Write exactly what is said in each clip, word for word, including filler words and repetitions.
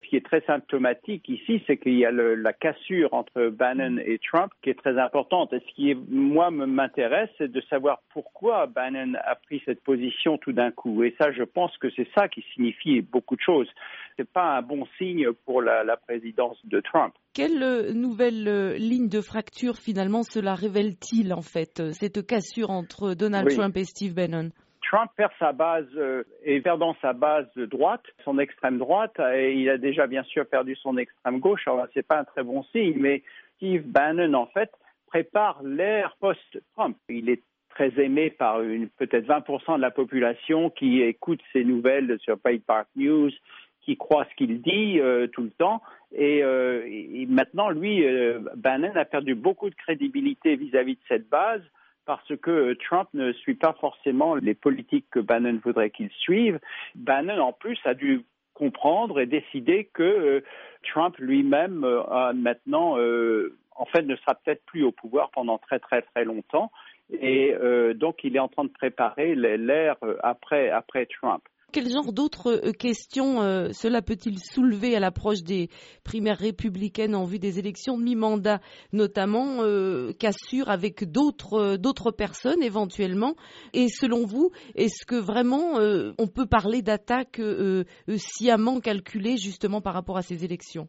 qui est très symptomatique ici, c'est qu'il y a le, la cassure entre Bannon et Trump qui est très importante. Et ce qui, est, moi, m'intéresse, c'est de savoir pourquoi Bannon a pris cette position tout d'un coup. Et ça, je pense que c'est ça qui signifie beaucoup de choses. Ce n'est pas un bon signe pour la, la présidence de Trump. Quelle euh, nouvelle euh, ligne de fracture, finalement, cela révèle-t-il, en fait, euh, cette cassure entre Donald oui. Trump et Steve Bannon? Trump perd sa base euh, et perdant sa base de droite, son extrême droite, et il a déjà bien sûr perdu son extrême gauche. Alors c'est pas un très bon signe, mais Steve Bannon en fait prépare l'ère post-Trump. Il est très aimé par une peut-être vingt pour cent de la population qui écoute ses nouvelles sur Breitbart News, qui croit ce qu'il dit euh, tout le temps. Et, euh, et maintenant, lui, euh, Bannon a perdu beaucoup de crédibilité vis-à-vis de cette base, parce que Trump ne suit pas forcément les politiques que Bannon voudrait qu'il suive. Bannon, en plus, a dû comprendre et décider que euh, Trump lui-même euh, a maintenant, euh, en fait, ne sera peut-être plus au pouvoir pendant très, très, très longtemps. Et euh, donc, il est en train de préparer l'ère après, après Trump. Quel genre d'autres questions euh, cela peut-il soulever à l'approche des primaires républicaines en vue des élections de mi-mandat, notamment euh, cassure avec d'autres, d'autres personnes éventuellement? Et selon vous, est-ce que vraiment euh, on peut parler d'attaques euh, sciemment calculées justement par rapport à ces élections?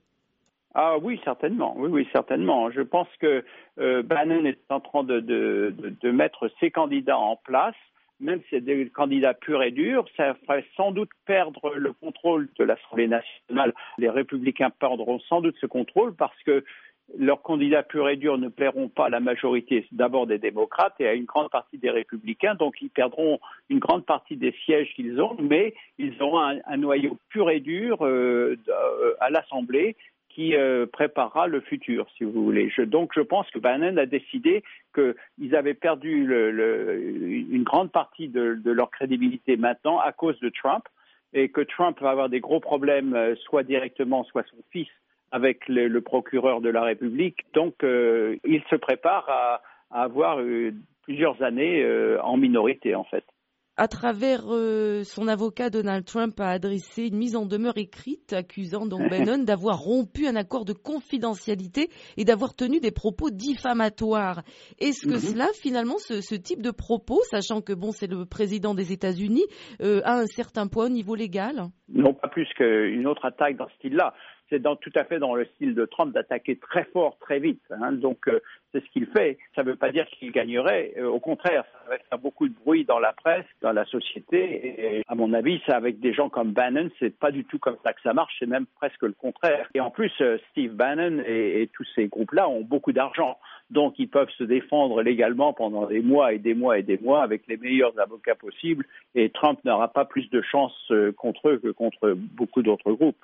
Ah oui, certainement. Oui, oui, certainement. Je pense que euh, Bannon est en train de, de, de, de mettre ses candidats en place. Même si c'est des candidats purs et durs, ça ferait sans doute perdre le contrôle de l'Assemblée nationale. Les républicains perdront sans doute ce contrôle parce que leurs candidats purs et durs ne plairont pas à la majorité d'abord des démocrates et à une grande partie des républicains. Donc ils perdront une grande partie des sièges qu'ils ont, mais ils auront un, un noyau pur et dur euh, à l'Assemblée qui euh, préparera le futur, si vous voulez. Je, donc, je pense que Bannon a décidé qu'ils avaient perdu le, le, une grande partie de, de leur crédibilité maintenant à cause de Trump et que Trump va avoir des gros problèmes, euh, soit directement, soit son fils, avec le, le procureur de la République. Donc, euh, il se prépare à, à avoir euh, plusieurs années euh, en minorité, en fait. À travers euh, son avocat, Donald Trump a adressé une mise en demeure écrite accusant donc Bannon d'avoir rompu un accord de confidentialité et d'avoir tenu des propos diffamatoires. Est-ce que mm-hmm. cela, finalement, ce, ce type de propos, sachant que bon, c'est le président des États-Unis, euh, a un certain poids au niveau légal? Non, pas plus qu'une autre attaque dans ce style-là. C'est dans, tout à fait dans le style de Trump d'attaquer très fort, très vite. Hein. Donc, euh, c'est ce qu'il fait. Ça ne veut pas dire qu'il gagnerait. Euh, au contraire, ça va faire beaucoup de bruit dans la presse, dans la société. Et à mon avis, ça, avec des gens comme Bannon, c'est pas du tout comme ça que ça marche. C'est même presque le contraire. Et en plus, euh, Steve Bannon et, et tous ces groupes-là ont beaucoup d'argent. Donc, ils peuvent se défendre légalement pendant des mois et des mois et des mois avec les meilleurs avocats possibles. Et Trump n'aura pas plus de chance euh, contre eux que contre beaucoup d'autres groupes.